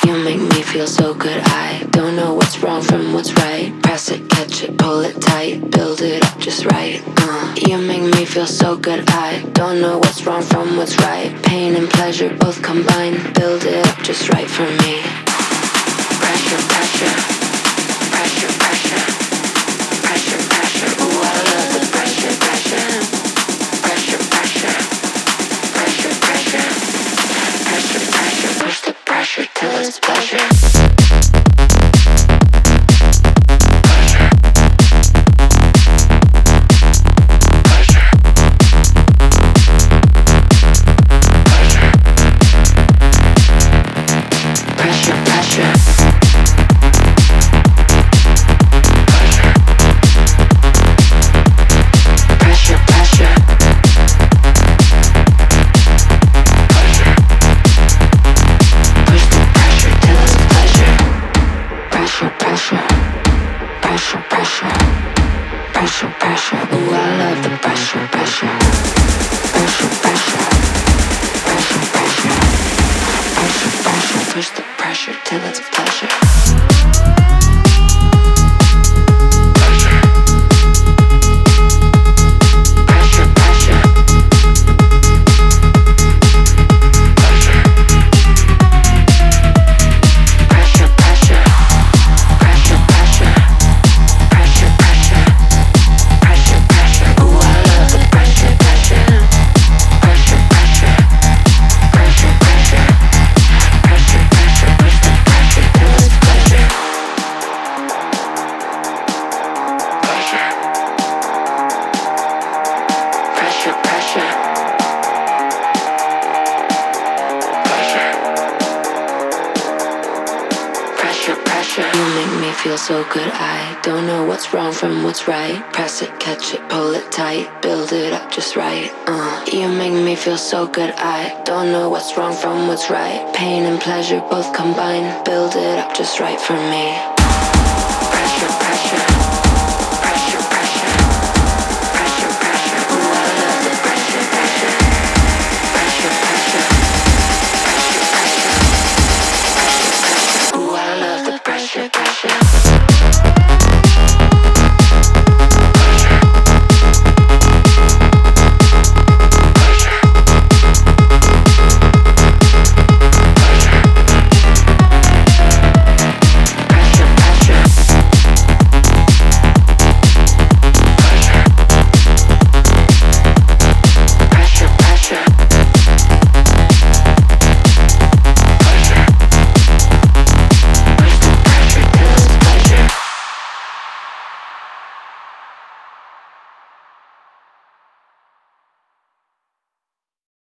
You make me feel so good. I don't know what's wrong from what's right. Press it, catch it, pull it tight, build it up just right. You make me feel so good. I don't know what's wrong from what's right. Pain and pleasure both combined, build it up just right for me. Pressure, pressure, pressure, pressure, pressure, pressure. Ooh, I love the pressure, pressure, pressure, pressure, pressure, pressure, pressure, pressure. Push the pressure till it's pleasure. So good, I don't know what's wrong from what's right. Press it, catch it, pull it tight, build it up just right. You make me feel so good, I don't know what's wrong from what's right. Pain and pleasure both combined, build it up just right for me.